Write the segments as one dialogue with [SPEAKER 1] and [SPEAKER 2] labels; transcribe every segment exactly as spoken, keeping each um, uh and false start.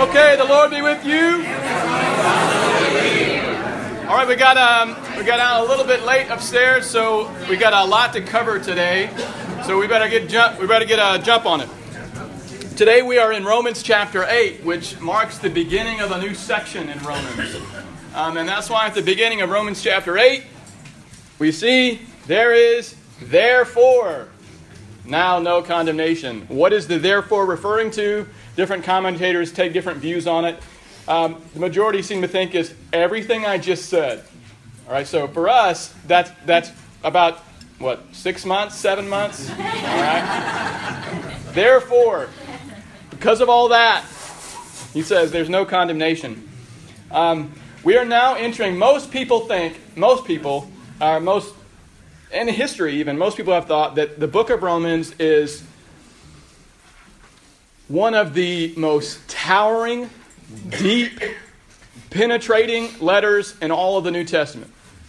[SPEAKER 1] Okay, the Lord be with you. All right, we got um, we got out a little bit late upstairs, so we got a lot to cover today. So we better get jump. We better get a jump on it. Today we are in Romans chapter eight, which marks the beginning of a new section in Romans, um, and that's why at the beginning of Romans chapter eight, we see there is therefore now no condemnation. What is the therefore referring to? Different commentators take different views on it. Um, the majority seem to think is everything I just said. All right, so for us, that's that's about, what, six months, seven months? All right? Therefore, because of all that, he says there's no condemnation. Um, we are now entering, most people think, most people, are most, in history even, most people have thought that the book of Romans is one of the most towering, deep, penetrating letters in all of the New Testament.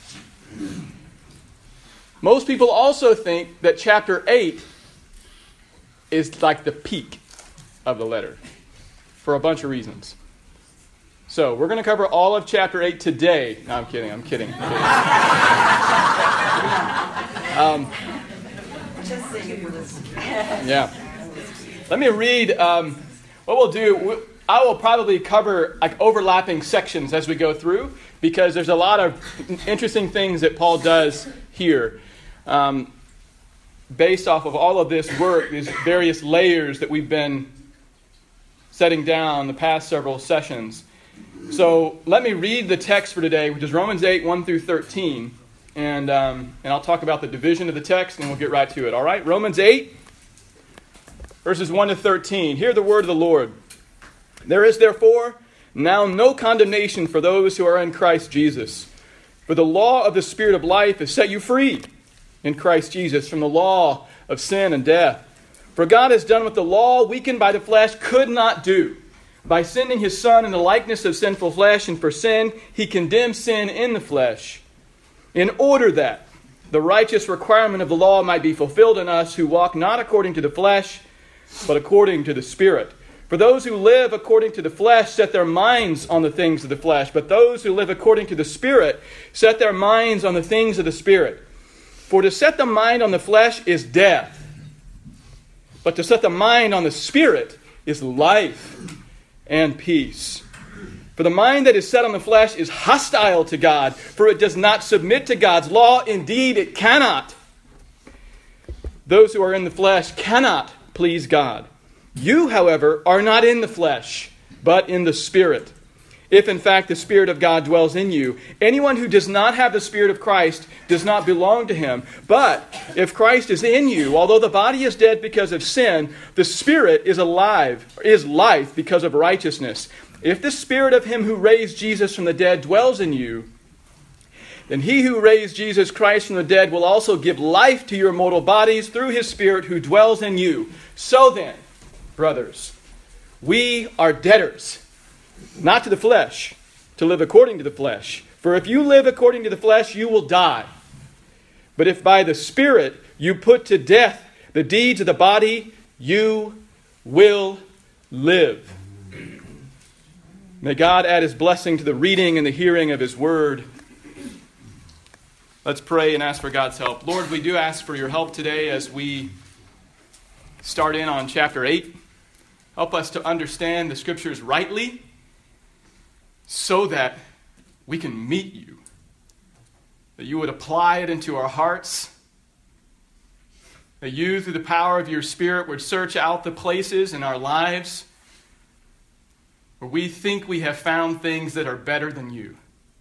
[SPEAKER 1] Most people also think that chapter eight is like the peak of the letter for a bunch of reasons. So we're going to cover all of chapter eight today. No, I'm kidding. I'm kidding. I'm kidding. um,
[SPEAKER 2] Just sing it for this.
[SPEAKER 1] Yeah. Let me read. Um, what we'll do, we, I will probably cover like overlapping sections as we go through, because there's a lot of interesting things that Paul does here, um, based off of all of this work, these various layers that we've been setting down the past several sessions. So let me read the text for today, which is Romans eight, one through thirteen, and um, and I'll talk about the division of the text, and we'll get right to it. All right, Romans eight. Verses one to thirteen. Hear the word of the Lord. There is therefore now no condemnation for those who are in Christ Jesus. For the law of the Spirit of life has set you free in Christ Jesus from the law of sin and death. For God has done what the law, weakened by the flesh, could not do. By sending his Son in the likeness of sinful flesh, and for sin, he condemned sin in the flesh, in order that the righteous requirement of the law might be fulfilled in us who walk not according to the flesh, but according to the Spirit. For those who live according to the flesh set their minds on the things of the flesh, but those who live according to the Spirit set their minds on the things of the Spirit. For to set the mind on the flesh is death, but to set the mind on the Spirit is life and peace. For the mind that is set on the flesh is hostile to God, for it does not submit to God's law. Indeed, it cannot. Those who are in the flesh cannot please God. You, however, are not in the flesh, but in the Spirit, if in fact the Spirit of God dwells in you. Anyone who does not have the Spirit of Christ does not belong to him. But if Christ is in you, although the body is dead because of sin, the Spirit is alive, is life because of righteousness. If the Spirit of him who raised Jesus from the dead dwells in you, then he who raised Jesus Christ from the dead will also give life to your mortal bodies through his Spirit who dwells in you. So then, brothers, we are debtors, not to the flesh, to live according to the flesh. For if you live according to the flesh, you will die. But if by the Spirit you put to death the deeds of the body, you will live. May God add his blessing to the reading and the hearing of his word. Let's pray and ask for God's help. Lord, we do ask for your help today as we start in on chapter eight. Help us to understand the Scriptures rightly so that we can meet you. That you would apply it into our hearts. That you, through the power of your Spirit, would search out the places in our lives where we think we have found things that are better than you.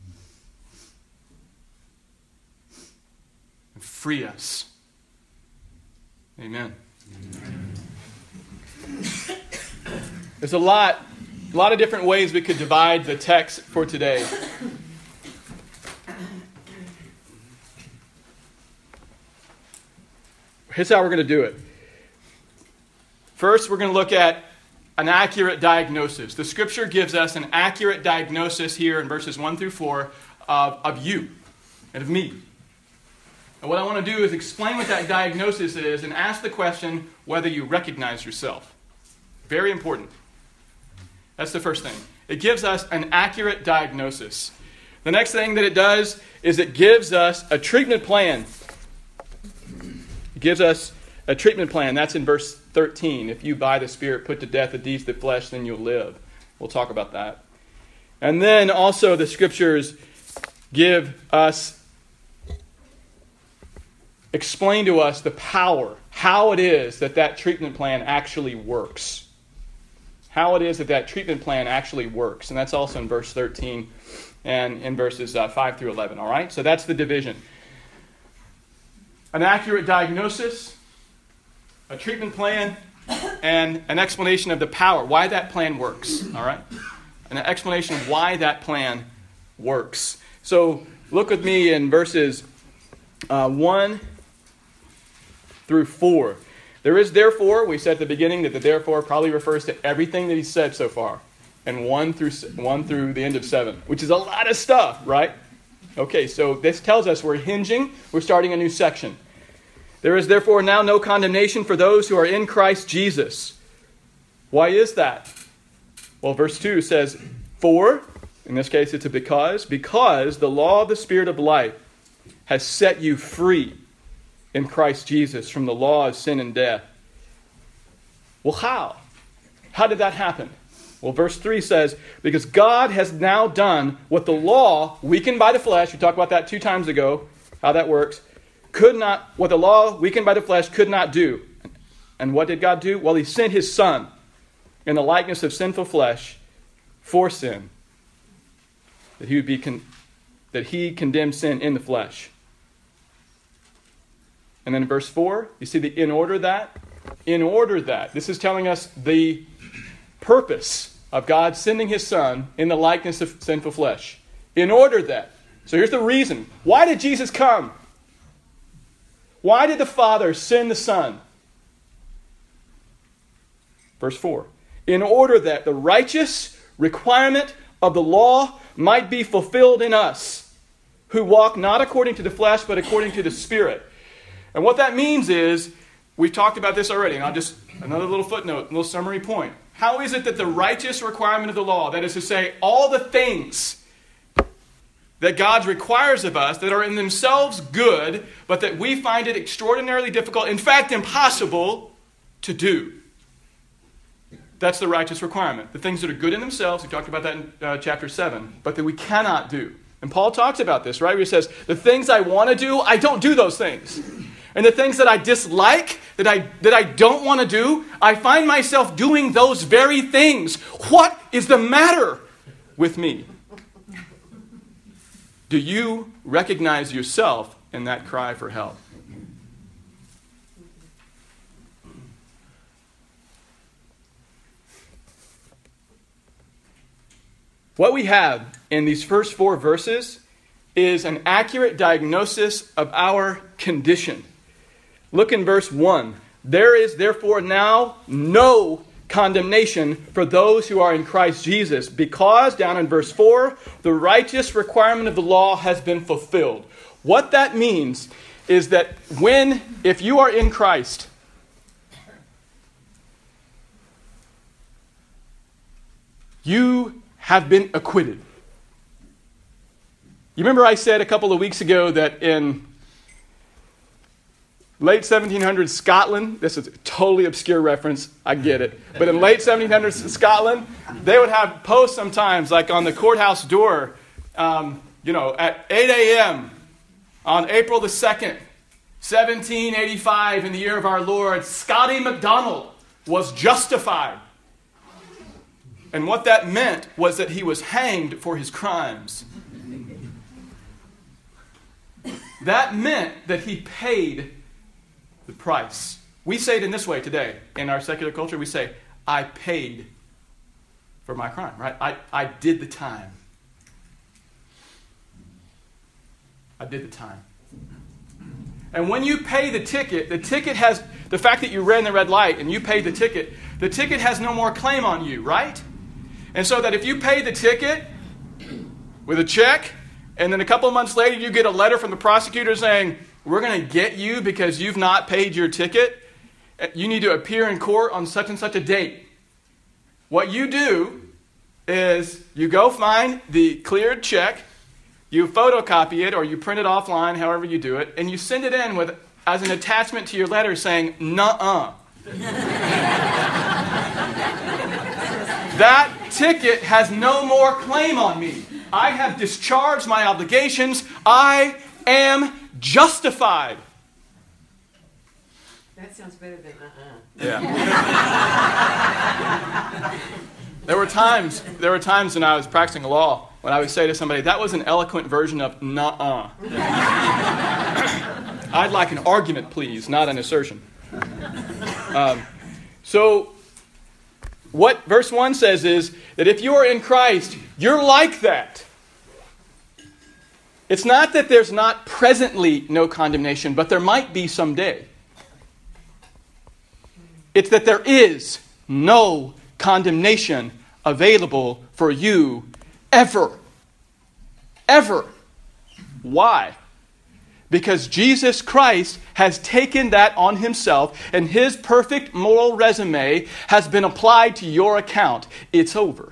[SPEAKER 1] Free us. Amen. Amen. There's a lot, a lot of different ways we could divide the text for today. Here's how we're going to do it. First, we're going to look at an accurate diagnosis. The Scripture gives us an accurate diagnosis here in verses one through four of, of you and of me. And what I want to do is explain what that diagnosis is and ask the question whether you recognize yourself. Very important. That's the first thing. It gives us an accurate diagnosis. The next thing that it does is it gives us a treatment plan. It gives us a treatment plan. That's in verse thirteen. If you by the Spirit put to death the deeds of the flesh, then you'll live. We'll talk about that. And then also the Scriptures give us, explain to us the power, how it is that that treatment plan actually works. How it is that that treatment plan actually works. And that's also in verse thirteen and in verses uh, five through eleven. All right? So that's the division. An accurate diagnosis, a treatment plan, and an explanation of the power, why that plan works. All right? An explanation of why that plan works. So look with me in verses uh, one through four. There is therefore, we said at the beginning that the therefore probably refers to everything that he said so far. And one through one through the end of seven, which is a lot of stuff, right? Okay, so this tells us we're hinging, we're starting a new section. There is therefore now no condemnation for those who are in Christ Jesus. Why is that? Well, verse two says, for, in this case it's a because, because the law of the Spirit of life has set you free in Christ Jesus from the law of sin and death. Well, how? How did that happen? Well, verse three says, because God has now done what the law, weakened by the flesh, we talked about that two times ago, how that works, could not, what the law, weakened by the flesh, could not do. And what did God do? Well, he sent his Son in the likeness of sinful flesh for sin, that he would be con- that he condemned sin in the flesh. And then in verse four, you see the in order that, in order that, this is telling us the purpose of God sending his Son in the likeness of sinful flesh. In order that. So here's the reason. Why did Jesus come? Why did the Father send the Son? Verse four. In order that the righteous requirement of the law might be fulfilled in us, who walk not according to the flesh, but according to the Spirit. And what that means is, we've talked about this already, and I'll just, another little footnote, a little summary point. How is it that the righteous requirement of the law, that is to say, all the things that God requires of us that are in themselves good, but that we find it extraordinarily difficult, in fact impossible, to do? That's the righteous requirement. The things that are good in themselves, we talked about that in uh, chapter seven, but that we cannot do. And Paul talks about this, right? Where he says, the things I want to do, I don't do those things. And the things that I dislike, that I that I don't want to do, I find myself doing those very things. What is the matter with me? Do you recognize yourself in that cry for help? What we have in these first four verses is an accurate diagnosis of our condition. Look in verse one. There is therefore now no condemnation for those who are in Christ Jesus, because, down in verse four, the righteous requirement of the law has been fulfilled. What that means is that when, if you are in Christ, you have been acquitted. You remember I said a couple of weeks ago that in late seventeen hundreds Scotland, this is a totally obscure reference, I get it, but in late seventeen hundreds Scotland, they would have posts sometimes, like on the courthouse door, um, you know, at eight a.m. on April the second, seventeen eighty-five, in the year of our Lord, Scotty MacDonald was justified. And what that meant was that he was hanged for his crimes. That meant that he paid the price. We say it in this way today. In our secular culture, we say, I paid for my crime, right? I, I did the time. I did the time. And when you pay the ticket, the ticket has, the fact that you ran the red light and you paid the ticket, the ticket has no more claim on you, right? And so that if you pay the ticket with a check, and then a couple of months later you get a letter from the prosecutor saying, we're going to get you because you've not paid your ticket, you need to appear in court on such and such a date. What you do is you go find the cleared check, you photocopy it or you print it offline, however you do it, and you send it in with as an attachment to your letter saying, nuh-uh. That ticket has no more claim on me. I have discharged my obligations. I am justified.
[SPEAKER 2] That sounds better than uh-uh.
[SPEAKER 1] Yeah. There were times, there were times when I was practicing law when I would say to somebody, that was an eloquent version of nuh-uh. I'd like an argument, please, not an assertion. Um, so, what verse one says is that if you are in Christ, you're like that. It's not that there's not presently no condemnation, but there might be someday. It's that there is no condemnation available for you ever. Ever. Why? Because Jesus Christ has taken that on himself, and his perfect moral resume has been applied to your account. It's over.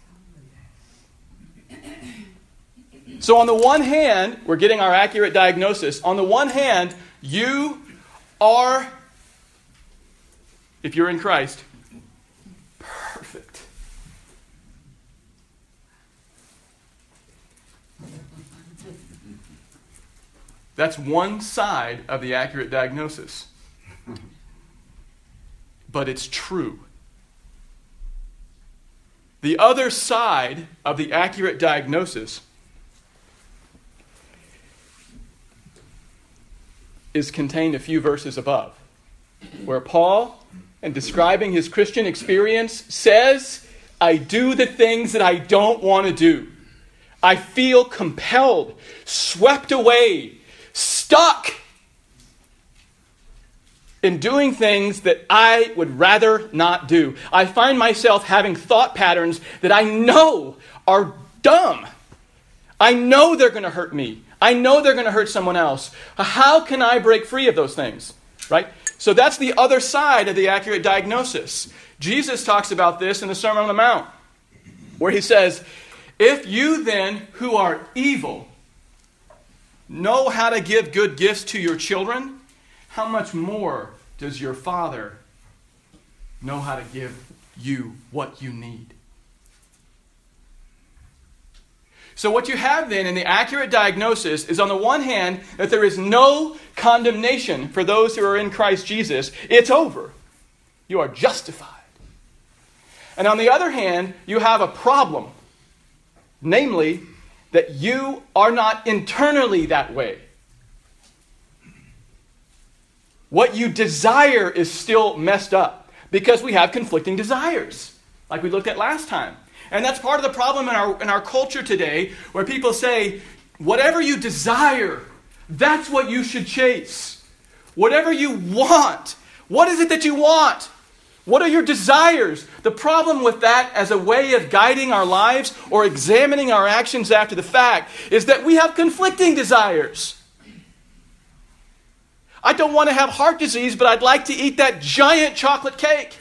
[SPEAKER 1] So on the one hand, we're getting our accurate diagnosis. On the one hand, you are, if you're in Christ, perfect. That's one side of the accurate diagnosis. But it's true. The other side of the accurate diagnosis is contained a few verses above, where Paul, in describing his Christian experience, says, I do the things that I don't want to do. I feel compelled, swept away, stuck in doing things that I would rather not do. I find myself having thought patterns that I know are dumb. I know they're going to hurt me. I know they're going to hurt someone else. How can I break free of those things? Right? So that's the other side of the accurate diagnosis. Jesus talks about this in the Sermon on the Mount, where he says, if you then, who are evil, know how to give good gifts to your children, how much more does your Father know how to give you what you need? So what you have then in the accurate diagnosis is, on the one hand, that there is no condemnation for those who are in Christ Jesus. It's over. You are justified. And on the other hand, you have a problem. Namely, that you are not internally that way. What you desire is still messed up because we have conflicting desires, like we looked at last time. And that's part of the problem in our in our culture today, where people say, whatever you desire, that's what you should chase. Whatever you want. What is it that you want? What are your desires? The problem with that as a way of guiding our lives or examining our actions after the fact is that we have conflicting desires. I don't want to have heart disease, but I'd like to eat that giant chocolate cake.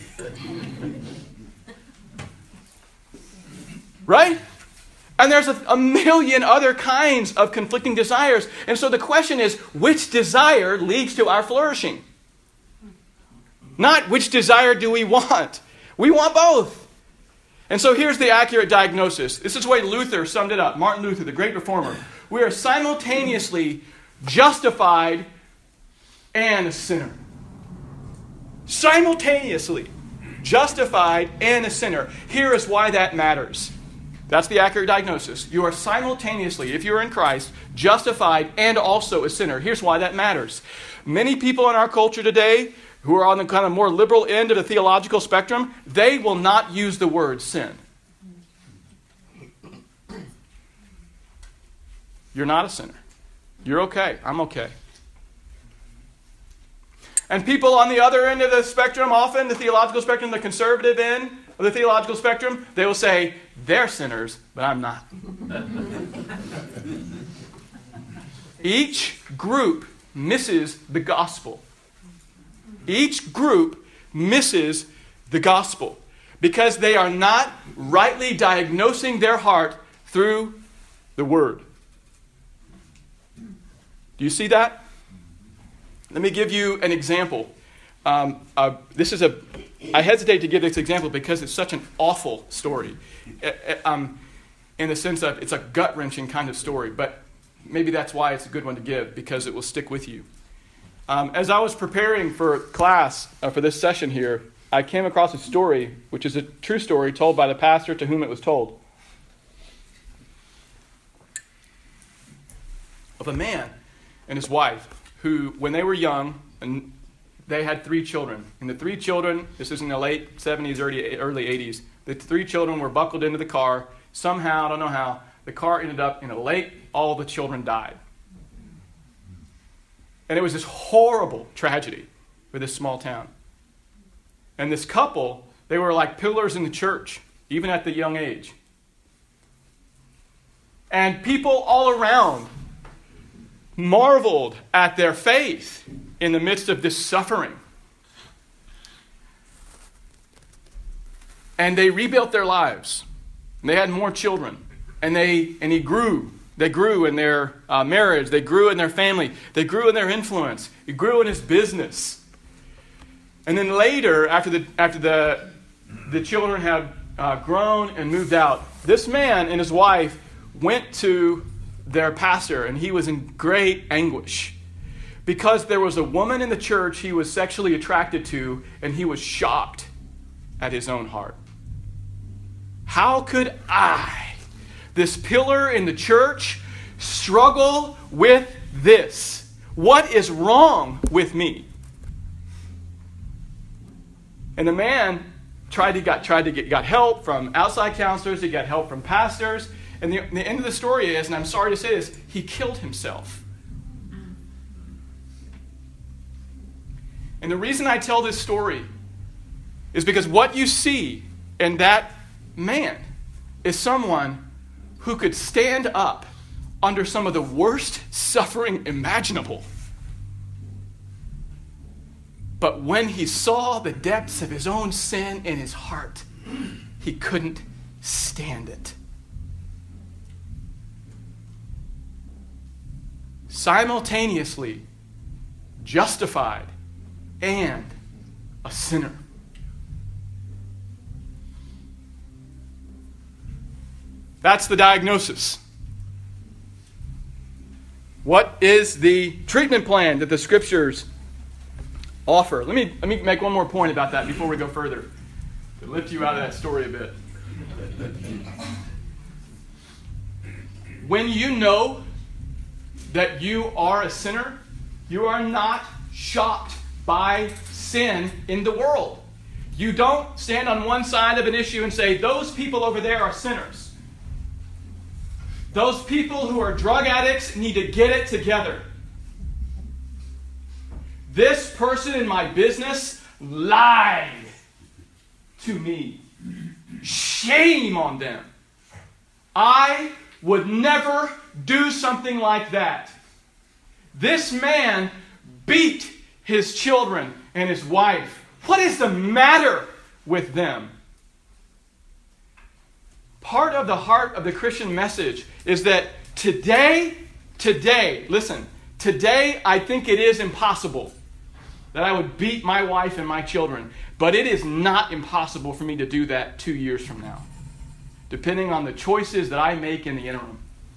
[SPEAKER 1] Right? And there's a, a million other kinds of conflicting desires. And so the question is, which desire leads to our flourishing? Not which desire do we want. We want both. And so here's the accurate diagnosis. This is the way Luther summed it up. Martin Luther, the great reformer. We are simultaneously justified and a sinner. Simultaneously justified and a sinner. Here is why that matters. That's the accurate diagnosis. You are simultaneously, if you're in Christ, justified and also a sinner. Here's why that matters. Many people in our culture today who are on the kind of more liberal end of the theological spectrum, they will not use the word sin. You're not a sinner. You're okay. I'm okay. And people on the other end of the spectrum, often the theological spectrum, the conservative end of the theological spectrum, they will say, they're sinners, but I'm not. Each group misses the gospel. Each group misses the gospel. because they are not rightly diagnosing their heart through the Word. Do you see that? Let me give you an example. Um, uh, this is a. I hesitate to give this example because it's such an awful story, uh, um, in the sense of it's a gut-wrenching kind of story. But maybe that's why it's a good one to give, because it will stick with you. Um, as I was preparing for class uh, for this session here, I came across a story, which is a true story told by the pastor to whom it was told, of a man and his wife who, when they were young, and they had three children. And the three children, this is in the late seventies, early, early eighties, the three children were buckled into the car. Somehow, I don't know how, the car ended up in a lake. All the children died. And it was this horrible tragedy for this small town. And this couple, they were like pillars in the church, even at the young age. And people all around marveled at their faith in the midst of this suffering. And they rebuilt their lives. And they had more children. And they and he grew. They grew in their uh, marriage. They grew in their family. They grew in their influence. He grew in his business. And then later, after the after the the children had uh, grown and moved out, this man and his wife went to their pastor, and he was in great anguish because there was a woman in the church he was sexually attracted to, and he was shocked at his own heart. How could I, this pillar in the church, struggle with this? What is wrong with me? And the man tried to got tried to get got help from outside counselors. He got help from pastors. And the, the end of the story is, and I'm sorry to say this, he killed himself. And the reason I tell this story is because what you see in that man is someone who could stand up under some of the worst suffering imaginable. But when he saw the depths of his own sin in his heart, he couldn't stand it. Simultaneously justified and a sinner. That's the diagnosis. What is the treatment plan that the Scriptures offer? Let me, let me make one more point about that before we go further, to lift you out of that story a bit. When you know that you are a sinner, you are not shocked by sin in the world. You don't stand on one side of an issue and say, those people over there are sinners. Those people who are drug addicts need to get it together. This person in my business lied to me. Shame on them. I would never do something like that. This man beat his children and his wife. What is the matter with them? Part of the heart of the Christian message is that today, today, listen, today I think it is impossible that I would beat my wife and my children, but it is not impossible for me to do that two years from now, depending on the choices that I make in the interim.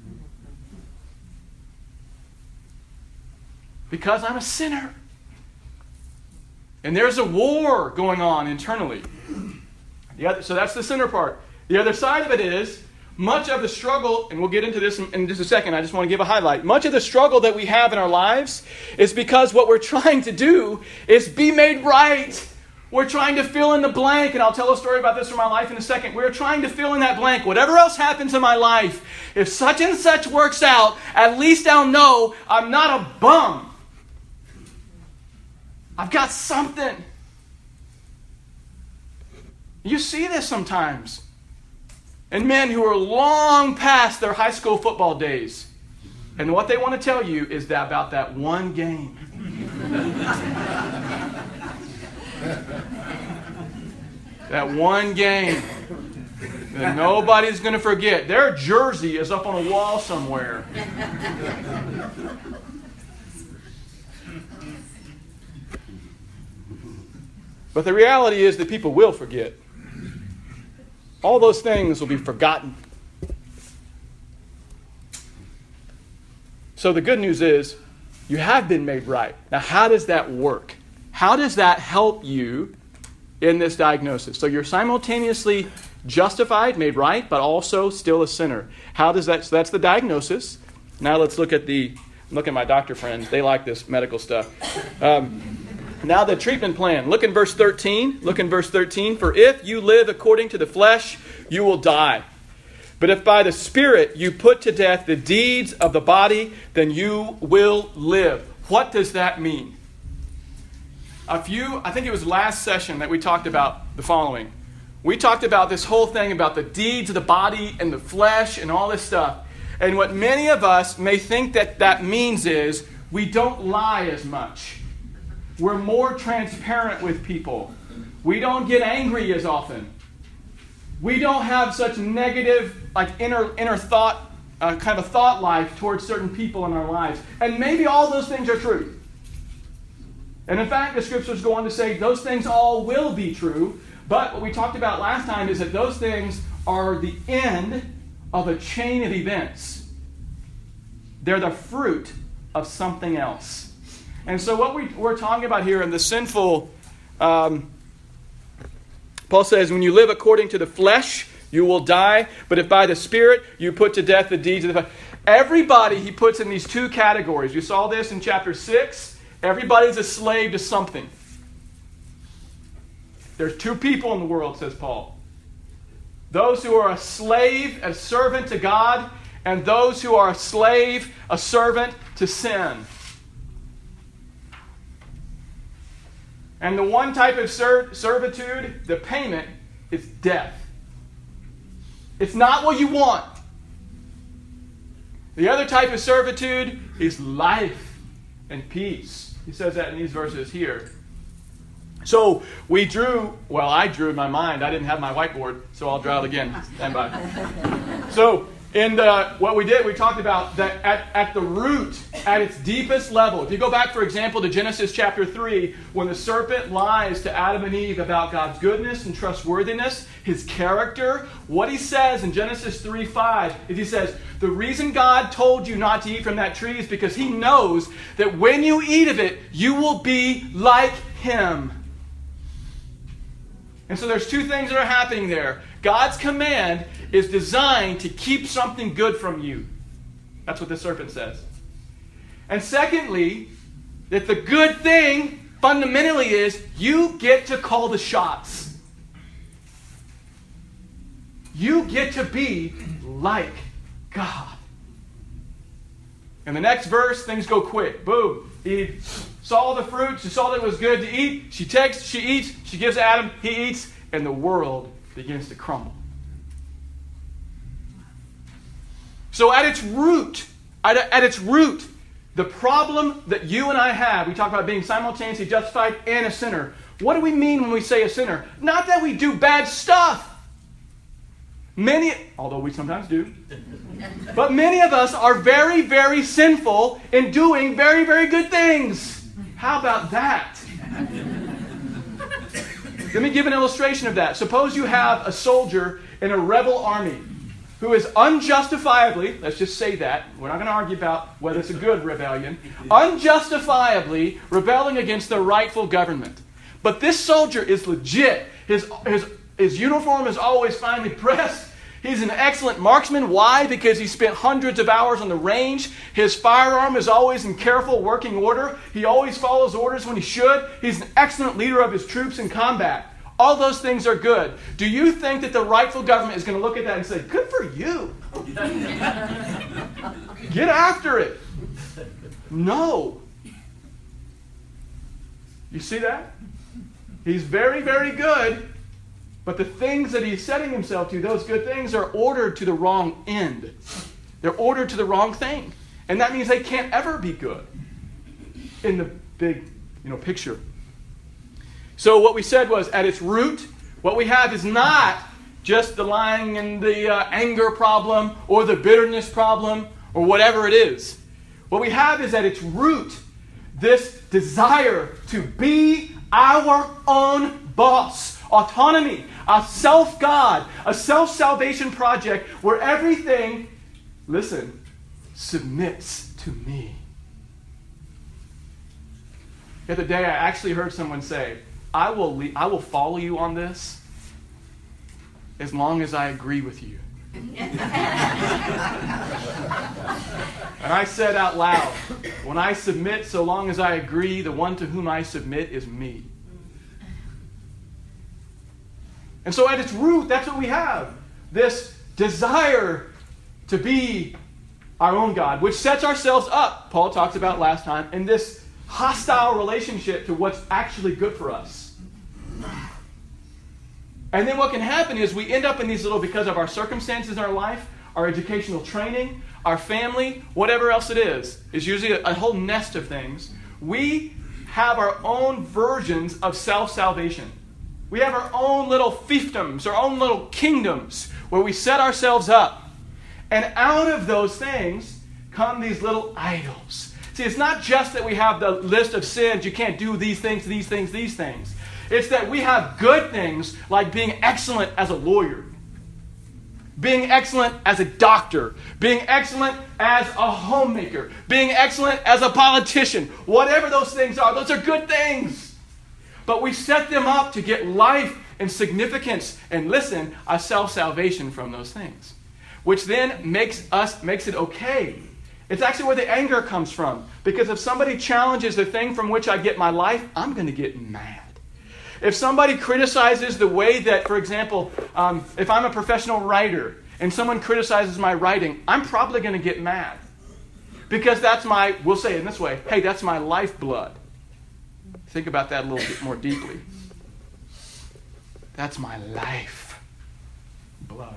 [SPEAKER 1] Because I'm a sinner. And there's a war going on internally. The other, so that's the sinner part. The other side of it is, much of the struggle, and we'll get into this in, in just a second, I just want to give a highlight. Much of the struggle that we have in our lives is because what we're trying to do is be made right. We're trying to fill in the blank, and I'll tell a story about this from my life in a second. We're trying to fill in that blank. Whatever else happens in my life, if such and such works out, at least I'll know I'm not a bum. I've got something. You see this sometimes. And men who are long past their high school football days. And what they want to tell you is that about that one game. That one game that nobody's going to forget. Their jersey is up on a wall somewhere. But the reality is that people will forget. All those things will be forgotten. So the good news is you have been made right. Now, how does that work? How does that help you in this diagnosis? So you're simultaneously justified, made right, but also still a sinner. How does that? So that's the diagnosis. Now let's look at the. Look at my doctor friends. They like this medical stuff. Um, now the treatment plan. Look in verse thirteen. Look in verse thirteen. For if you live according to the flesh, you will die. But if by the Spirit you put to death the deeds of the body, then you will live. What does that mean? A few, I think it was last session that we talked about the following. We talked about this whole thing about the deeds of the body and the flesh and all this stuff. And what many of us may think that that means is we don't lie as much. We're more transparent with people. We don't get angry as often. We don't have such negative, like inner inner thought, uh, kind of a thought life towards certain people in our lives. And maybe all those things are true. And in fact, the scriptures go on to say those things all will be true. But what we talked about last time is that those things are the end of a chain of events. They're the fruit of something else. And so what we, we're talking about here in the sinful, um, Paul says, when you live according to the flesh, you will die. But if by the Spirit you put to death the deeds of the flesh. Everybody he puts in these two categories. You saw this in chapter six. Everybody's a slave to something. There's two people in the world, says Paul. Those who are a slave, a servant to God, and those who are a slave, a servant to sin. And the one type of ser- servitude, the payment, is death. It's not what you want. The other type of servitude is life and peace. He says that in these verses here. So we drew, well, I drew in my mind. I didn't have my whiteboard, so I'll draw it again. Stand by. So in the, what we did, we talked about that at, at the root, at its deepest level. If you go back, for example, to Genesis chapter three, when the serpent lies to Adam and Eve about God's goodness and trustworthiness, his character, what he says in Genesis three five is he says, the reason God told you not to eat from that tree is because he knows that when you eat of it, you will be like him. And so there's two things that are happening there. God's command is designed to keep something good from you. That's what the serpent says. And secondly, that the good thing fundamentally is you get to call the shots. You get to be like God. In the next verse, things go quick. Boom. Eve saw the fruit. She saw that it was good to eat. She takes, she eats. She gives Adam. He eats. And the world begins to crumble. So at its root, at, at its root, the problem that you and I have, we talk about being simultaneously justified and a sinner. What do we mean when we say a sinner? Not that we do bad stuff. Many, although we sometimes do, but many of us are very, very sinful in doing very, very good things. How about that? Let me give an illustration of that. Suppose you have a soldier in a rebel army who is unjustifiably, let's just say that, we're not going to argue about whether it's a good rebellion, unjustifiably rebelling against the rightful government. But this soldier is legit. His, his, his uniform is always finely pressed. He's an excellent marksman. Why? Because he spent hundreds of hours on the range. His firearm is always in careful working order. He always follows orders when he should. He's an excellent leader of his troops in combat. All those things are good. Do you think that the rightful government is going to look at that and say, good for you? Get after it. No. You see that? He's very, very good. But the things that he's setting himself to, those good things, are ordered to the wrong end. They're ordered to the wrong thing. And that means they can't ever be good in the big, you know, picture. So what we said was, at its root, What we have is not just the lying and the uh, anger problem or the bitterness problem or whatever it is. What we have is at its root this desire to be our own boss. Autonomy, a self-God, a self-salvation project where everything, listen, submits to me. The other day I actually heard someone say, I will, le- I will follow you on this as long as I agree with you. And I said out loud, when I submit, so long as I agree, the one to whom I submit is me. And so at its root, that's what we have. This desire to be our own God, which sets ourselves up, Paul talked about last time, in this hostile relationship to what's actually good for us. And then what can happen is we end up in these little, because of our circumstances in our life, our educational training, our family, whatever else it is, is usually a, a whole nest of things. We have our own versions of self-salvation. We have our own little fiefdoms, our own little kingdoms, where we set ourselves up. And out of those things come these little idols. See, it's not just that we have the list of sins, you can't do these things, these things, these things. It's that we have good things like being excellent as a lawyer, being excellent as a doctor, being excellent as a homemaker, being excellent as a politician. Whatever those things are, those are good things. But we set them up to get life and significance and, listen, a self-salvation from those things, which then makes us makes it okay. It's actually where the anger comes from. Because if somebody challenges the thing from which I get my life, I'm going to get mad. If somebody criticizes the way that, for example, um, if I'm a professional writer and someone criticizes my writing, I'm probably going to get mad. Because that's my, we'll say it in this way, hey, that's my lifeblood. Think about that a little bit more deeply. That's my life blood.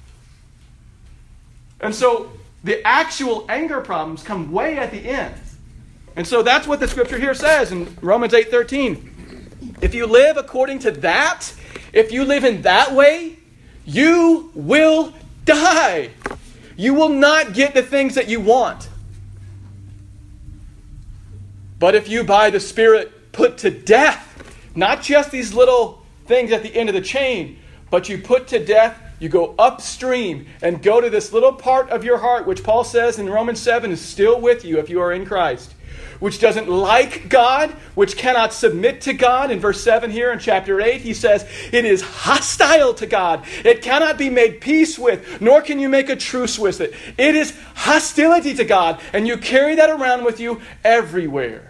[SPEAKER 1] And so the actual anger problems come way at the end. And so that's what the scripture here says in Romans eight thirteen. If you live according to that, if you live in that way, you will die. You will not get the things that you want. But if you by the Spirit put to death, not just these little things at the end of the chain, but you put to death, you go upstream and go to this little part of your heart, which Paul says in Romans seven is still with you if you are in Christ, which doesn't like God, which cannot submit to God. In verse seven here in chapter eight, he says, it is hostile to God. It cannot be made peace with, nor can you make a truce with it. It is hostility to God, and you carry that around with you everywhere.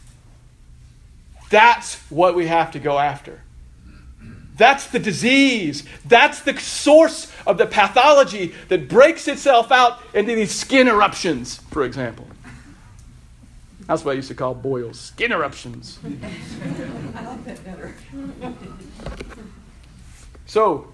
[SPEAKER 1] That's what we have to go after. That's the disease. That's the source of the pathology that breaks itself out into these skin eruptions, for example. That's what I used to call boils. Skin eruptions.
[SPEAKER 2] I like that better.
[SPEAKER 1] So,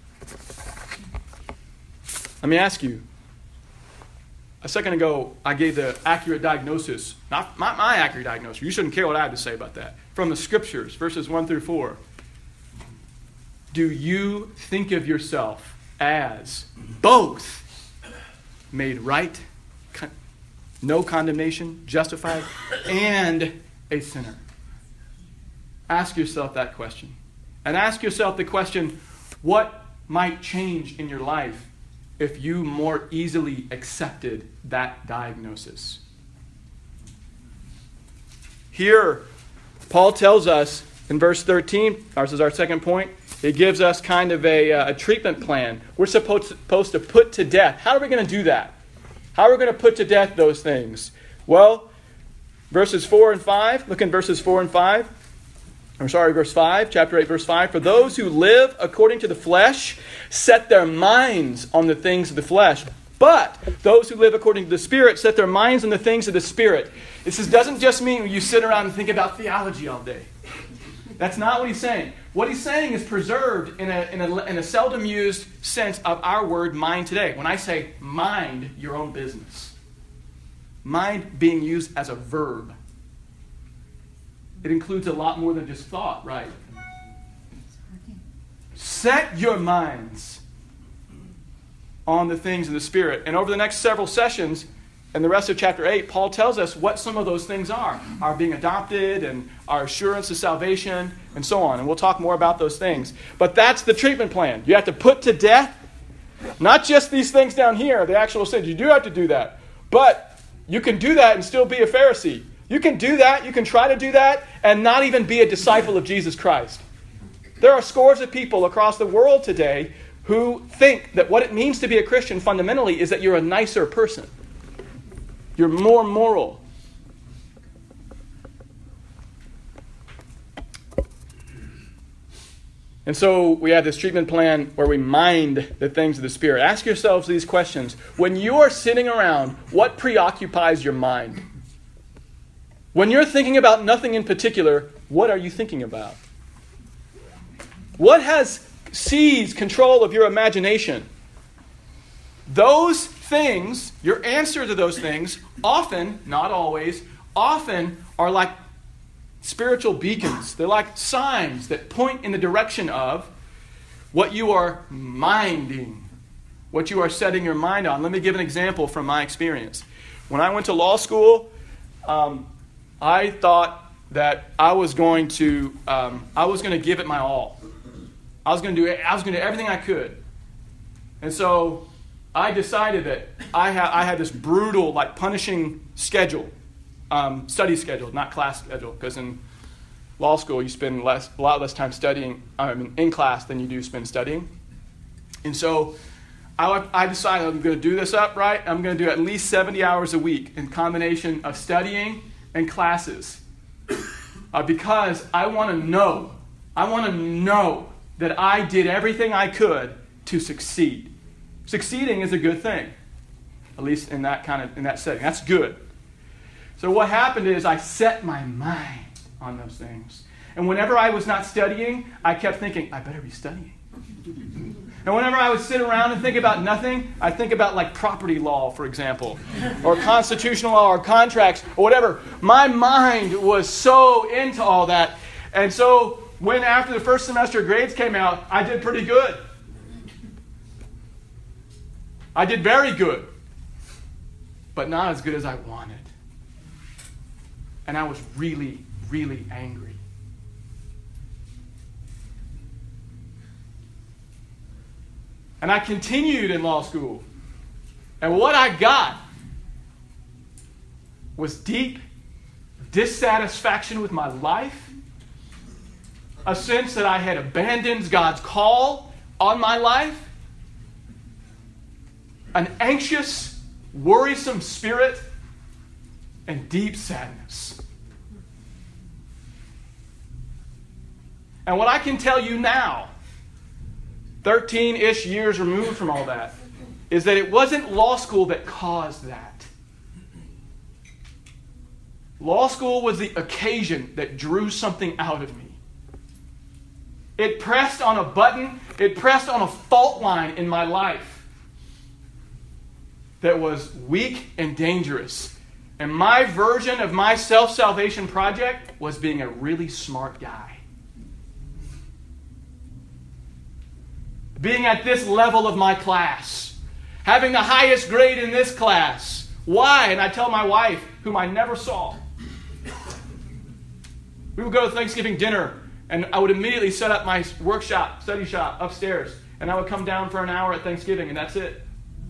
[SPEAKER 1] let me ask you. A second ago, I gave the accurate diagnosis. Not my, my accurate diagnosis. You shouldn't care what I have to say about that. From the scriptures, verses one through four. Do you think of yourself as both made right, con- no condemnation, justified, and a sinner? Ask yourself that question. And ask yourself the question, what might change in your life if you more easily accepted that diagnosis? Here, Paul tells us in verse thirteen, this is our second point, he gives us kind of a, a treatment plan. We're supposed to, supposed to put to death. How are we going to do that? How are we going to put to death those things? Well, verses four and five, look in verses four and five. I'm sorry, verse five, chapter eight, verse five. For those who live according to the flesh set their minds on the things of the flesh. But those who live according to the Spirit set their minds on the things of the Spirit. This is, doesn't just mean you sit around and think about theology all day. That's not what he's saying. What he's saying is preserved in a, in a, in a seldom used sense of our word mind today. When I say mind your own business. Mind being used as a verb. It includes a lot more than just thought, right? Set your minds on the things of the Spirit. And over the next several sessions, and the rest of chapter eight, Paul tells us what some of those things are. Our being adopted and our assurance of salvation and so on. And we'll talk more about those things. But that's the treatment plan. You have to put to death not just these things down here, the actual sins. You do have to do that. But you can do that and still be a Pharisee. You can do that. You can try to do that and not even be a disciple of Jesus Christ. There are scores of people across the world today who think that what it means to be a Christian fundamentally is that you're a nicer person. You're more moral. And so we have this treatment plan where we mind the things of the Spirit. Ask yourselves these questions. When you are sitting around, what preoccupies your mind? When you're thinking about nothing in particular, what are you thinking about? What has seized control of your imagination? Those things, your answer to those things, often, not always, often are like spiritual beacons. They're like signs that point in the direction of what you are minding, what you are setting your mind on. Let me give an example from my experience. When I went to law school, um, I thought that I was going to, um, I was going to give it my all. I was going to do, I was going to do everything I could, and so I decided that I had, I had this brutal, like, punishing schedule, um, study schedule, not class schedule, because in law school you spend less, a lot less time studying, I mean, in class than you do spend studying. And so I, I decided I'm going to do this up right. I'm going to do at least seventy hours a week in combination of studying and classes, uh, because I want to know, I want to know that I did everything I could to succeed. Succeeding is a good thing, at least in that kind of in that setting. That's good. So what happened is I set my mind on those things. And whenever I was not studying, I kept thinking, I better be studying. And whenever I would sit around and think about nothing, I'd think about, like, property law, for example, or constitutional law or contracts or whatever. My mind was so into all that. And so when after the first semester grades came out, I did pretty good. I did very good, but not as good as I wanted. And I was really, really angry. And I continued in law school. And what I got was deep dissatisfaction with my life, a sense that I had abandoned God's call on my life, an anxious, worrisome spirit, and deep sadness. And what I can tell you now, thirteen-ish years removed from all that, is that it wasn't law school that caused that. Law school was the occasion that drew something out of me. It pressed on a button, it pressed on a fault line in my life that was weak and dangerous. And my version of my self-salvation project was being a really smart guy. Being at this level of my class. Having the highest grade in this class. Why? And I tell my wife, whom I never saw. We would go to Thanksgiving dinner, and I would immediately set up my workshop, study shop upstairs. And I would come down for an hour at Thanksgiving, and that's it.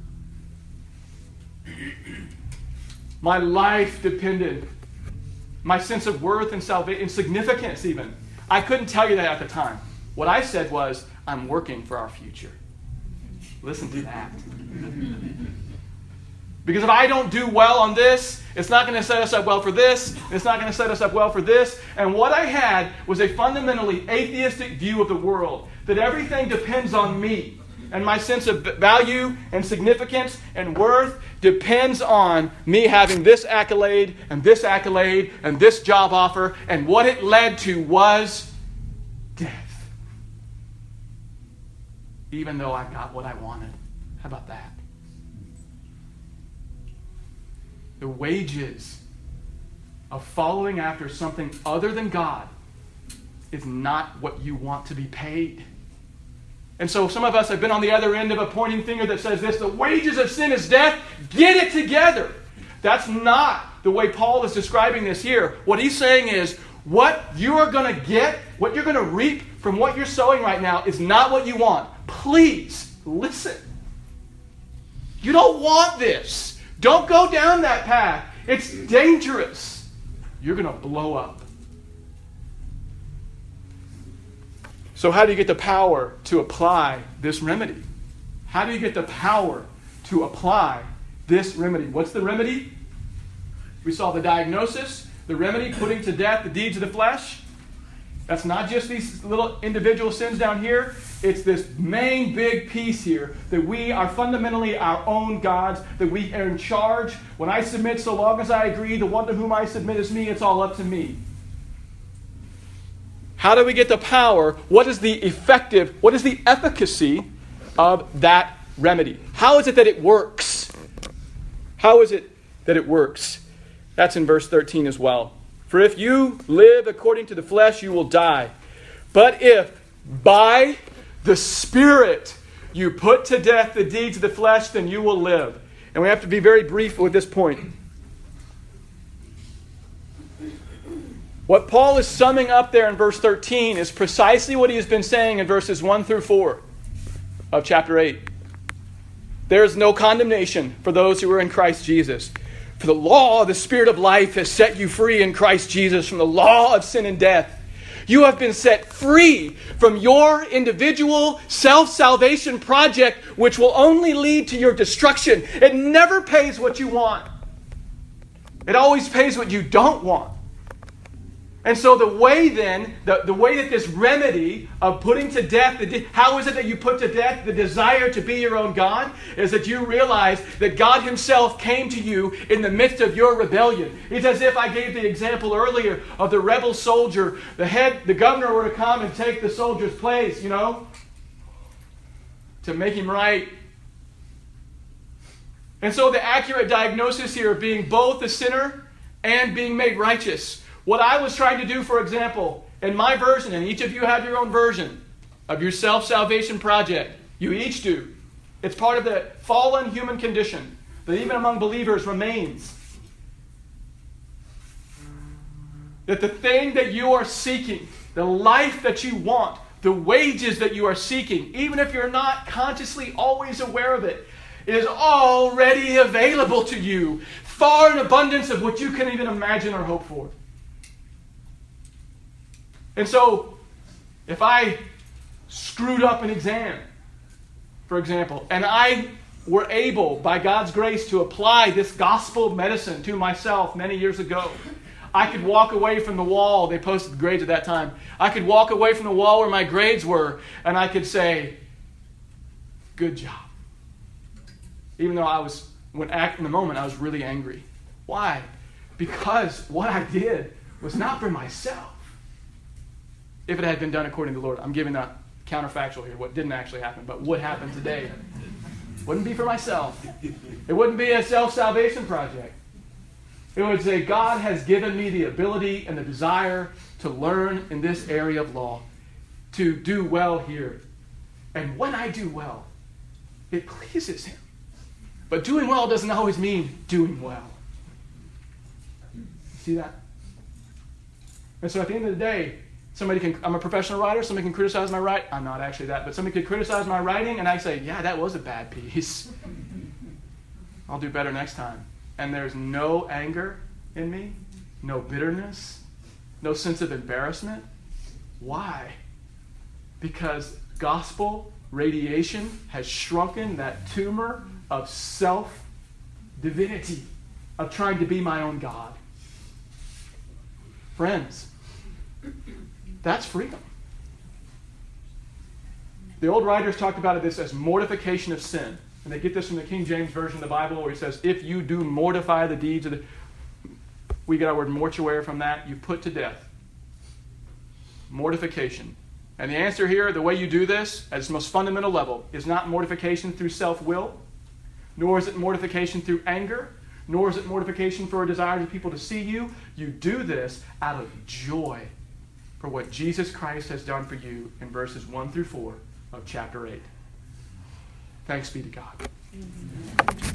[SPEAKER 1] My life depended, my sense of worth and salvation, and significance even. I couldn't tell you that at the time. What I said was, I'm working for our future. Listen to that. Because if I don't do well on this, it's not going to set us up well for this. It's not going to set us up well for this. And what I had was a fundamentally atheistic view of the world. That everything depends on me. And my sense of value and significance and worth depends on me having this accolade and this accolade and this job offer. And what it led to was death. Even though I got what I wanted. How about that? The wages of following after something other than God is not what you want to be paid. And so some of us have been on the other end of a pointing finger that says this, the wages of sin is death, get it together. That's not the way Paul is describing this here. What he's saying is, what you are going to get, what you're going to reap from what you're sowing right now is not what you want. Please, listen. You don't want this. Don't go down that path. It's dangerous. You're going to blow up. So how do you get the power to apply this remedy? How do you get the power to apply this remedy? What's the remedy? We saw the diagnosis, the remedy, putting to death the deeds of the flesh. That's not just these little individual sins down here. It's this main big piece here that we are fundamentally our own gods, that we are in charge. When I submit, so long as I agree, the one to whom I submit is me, it's all up to me. How do we get the power? What is the effective, what is the efficacy of that remedy? How is it that it works? How is it that it works? That's in verse thirteen as well. For if you live according to the flesh, you will die. But if by the Spirit you put to death the deeds of the flesh, then you will live. And we have to be very brief with this point. What Paul is summing up there in verse thirteen is precisely what he has been saying in verses one through four of chapter eight. There is no condemnation for those who are in Christ Jesus. For the law of the Spirit of life has set you free in Christ Jesus from the law of sin and death. You have been set free from your individual self-salvation project, which will only lead to your destruction. It never pays what you want. It always pays what you don't want. And so the way then, the, the way that this remedy of putting to death, the de- how is it that you put to death the desire to be your own God? Is that you realize that God himself came to you in the midst of your rebellion. It's as if I gave the example earlier of the rebel soldier. The head, the governor were to come and take the soldier's place, you know, to make him right. And so the accurate diagnosis here of being both a sinner and being made righteous. What I was trying to do, for example, in my version, and each of you have your own version of your self-salvation project. You each do. It's part of the fallen human condition that even among believers remains. That the thing that you are seeking, the life that you want, the wages that you are seeking, even if you're not consciously always aware of it, is already available to you, far in abundance of what you can even imagine or hope for. And so, if I screwed up an exam, for example, and I were able, by God's grace, to apply this gospel medicine to myself many years ago, I could walk away from the wall. They posted grades at that time. I could walk away from the wall where my grades were, and I could say, good job. Even though I was, when act in the moment, I was really angry. Why? Because what I did was not for myself. If it had been done according to the Lord. I'm giving that counterfactual here, what didn't actually happen, but would happen today. Wouldn't be for myself. It wouldn't be a self-salvation project. It would say, God has given me the ability and the desire to learn in this area of law, to do well here. And when I do well, it pleases him. But doing well doesn't always mean doing well. See that? And so at the end of the day, somebody can, I'm a professional writer, somebody can criticize my writing. I'm not actually that, but somebody could criticize my writing, and I say, yeah, that was a bad piece. I'll do better next time. And there's no anger in me, no bitterness, no sense of embarrassment. Why? Because gospel radiation has shrunken that tumor of self-divinity, of trying to be my own God. Friends, that's freedom. The old writers talked about this as mortification of sin. And they get this from the King James Version of the Bible, where he says, if you do mortify the deeds of the... We get our word mortuary from that. You put to death. Mortification. And the answer here, the way you do this, at its most fundamental level, is not mortification through self-will, nor is it mortification through anger, nor is it mortification for a desire of people to see you. You do this out of joy for what Jesus Christ has done for you in verses one through four of chapter eight. Thanks be to God.